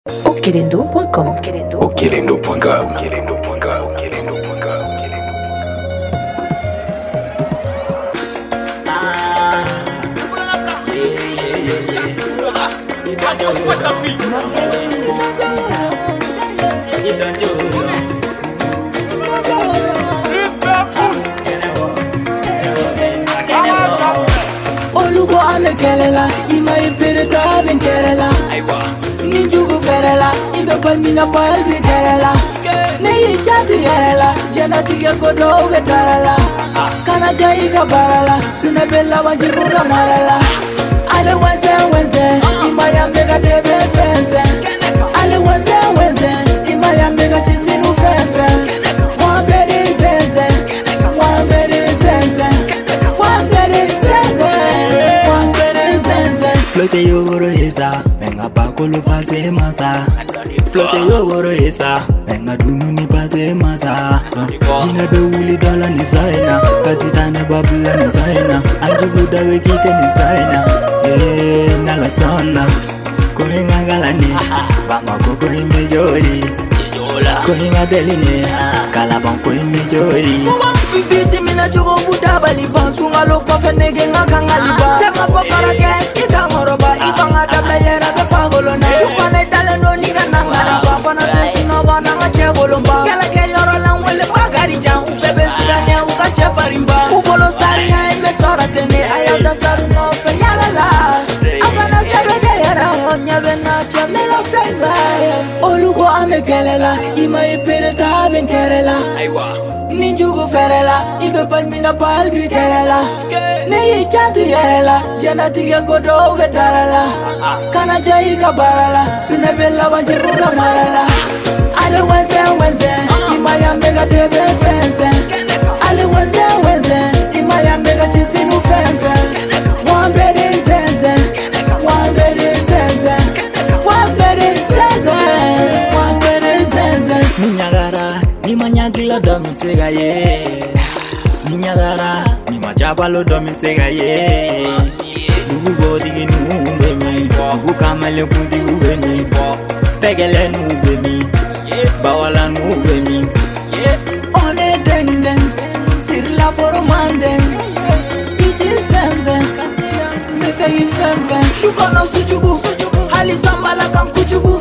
Okelendo.com. Okelendo.com. Olugo ame kelela, ima ipirita ben kelela. Ninjugu ferela, ibe palmina palbi kerela. Neyi chatu yerela, janati ya godo vetarala. Kana jai ka barala, suna bella wajibu ka marala. Ale wenze, ima ya mega debe fense. Ale wenze, ima ya mega chisminu fenfe. Wambedi zenze, wambedi zenze. Flote yogoro hesa, menga bakolo pase masa. Flote yogoro hesa, menga dununi pase masa. Jina be wuli dola ni zaina, kasitane babula ni zaina. Anjugu dawe kike ni zaina, nala sana. Kohinga galane, banga koko imejori. Kohinga deline, kalabang ko imejori. Bibiti mina chogo buda baliban, sunga loko fenege nga kangaliba. Chaka paparake, ita moroba, ibanga tabla yera be pagolona. Shukane tale no niga nangaraba, fana tesino wana nga chegolomba. Kala ke yoro lang wele bagari jang, ubebe sirane uka chefarimba. Ubolo stari ya imbe sora tene, ayada saru no fe yalala. Agana saru de yera honya bena chamega flavor. Olugo ame kelela, ima ipirita ben kerela. Ninjugu ferela, ibe palmina palbi kerela. Neyi chatu yerela, janati ya godo vetarala. Kana jai ka barala, suna bella wajibu ka marala. Ale wenze, ima ya mega debe fense. Ale wenze, ima ya mega chisminu fenfe. Wambedi zenze, Ninyagara, ni manyagila domi sega ye. Ninyagara, ni majabalo domi sega ye. Nugu godi nube mi, nugu kamale kudi ube mi. Pegele nube mi, bawala nube mi. One deng deng, sirla foro mandeng. Pichi sense, mefe ifemfe. Shukono sujugu, hali sambala kam kuchugu.